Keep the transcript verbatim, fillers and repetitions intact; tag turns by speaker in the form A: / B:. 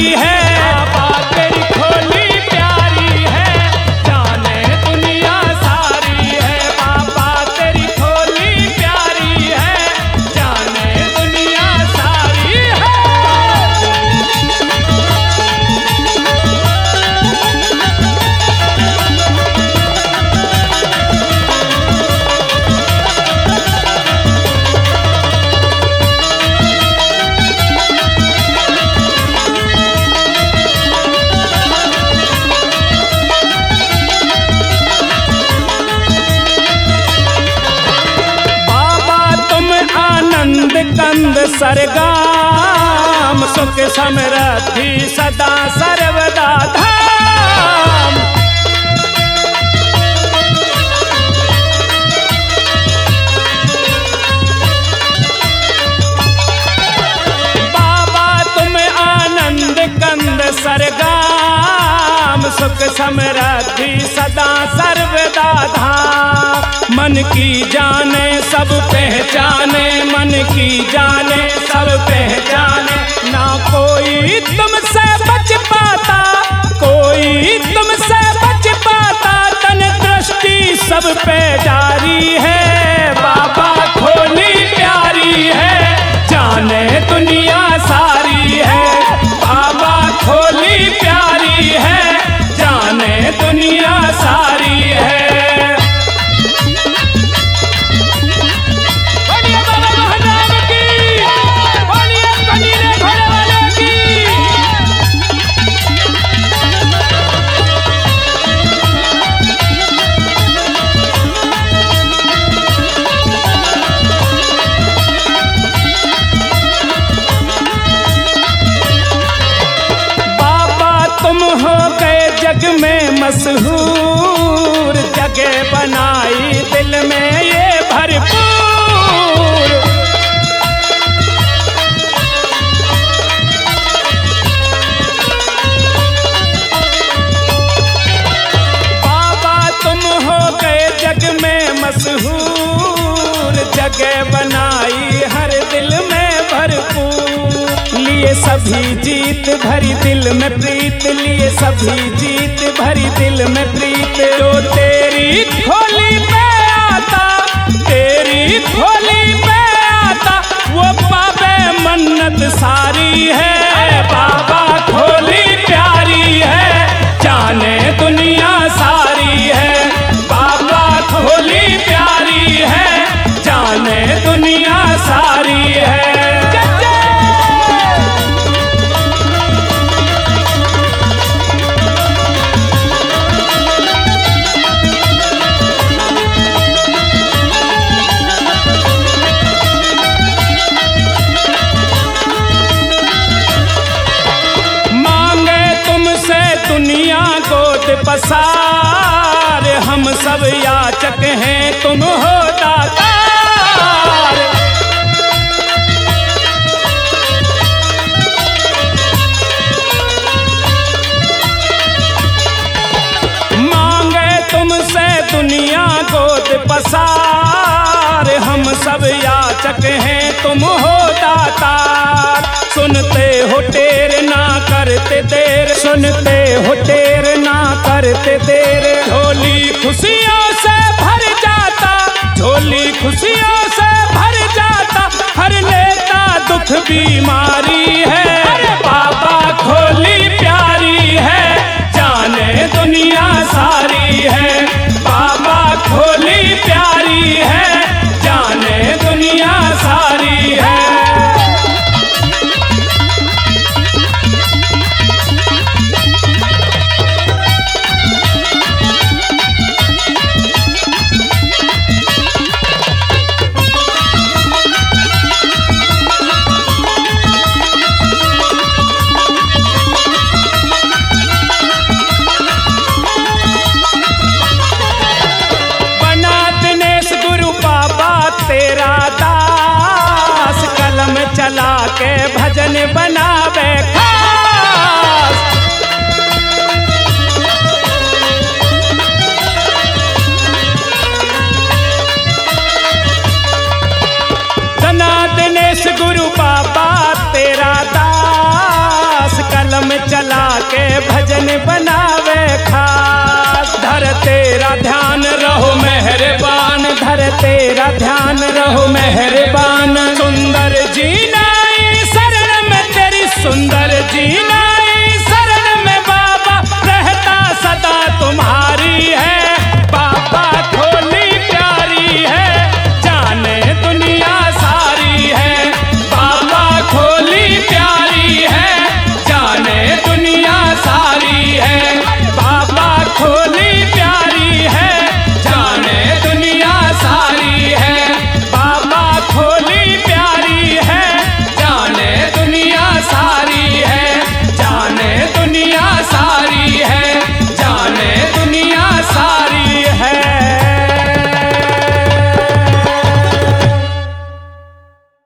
A: प्यारी है, बाबा तेरी खोली प्यारी है, जाने दुनिया सारी है। बाबा तेरी खोली प्यारी है, जाने दुनिया सारी है। कंद सरगाम सुख समृद्धि सदा सर्वदा धाम। बाबा तुम आनंद कंद सरगाम सुख समृद्धि सदा सर्वदा धाम। मन की जाने सब पहचाने, मन की जाने सब पहचाने, ना कोई तुमसे बच पाता, कोई तुमसे बच पाता, तन दृष्टि सब पे जारी है। बाबा खोली प्यारी है, जाने दुनिया सारी है। बाबा खोली प्यारी है, जाने दुनिया सारी है। जग में मशहूर, जगह बनाई दिल में ये भरपूर। बाबा तुम हो गए जग में मशहूर, जगह बनाई हर दिल में भरपूर। लिए सभी जीत भरी दिल में प्रीत, लिए सभी जीत भरी दिल में प्रीत। जो तेरी खोली पे आता, तेरी खोली पे आता, वो पावे मन्नत सारी है। बाबा खोली प्यारी है, जाने दुनिया सारी है। बाबा खोली प्यारी है, जाने दुनिया सारी है। पसार हम सब याचक हैं, तुम हो दातार। मांगे तुमसे दुनिया गोद पसार, हम सब याचक हैं, तुम हो दातार। सुनते हो टेर ना करते देर, सुनते हो टेर ना करते देर। झोली खुशियों से भर जाता, झोली खुशियों से भर जाता, हर लेता दुख बीमारी है। बाबा खोली प्यारी है, जाने दुनिया सारी है। बाबा खोली प्यारी है, जाने दुनिया सारी है। चला के भजन बनावे खास। तना दिनेश गुरु बाबा तेरा दास, कलम जान रहो मेहरबान। सुंदर जीना शरण में तेरी सुंदर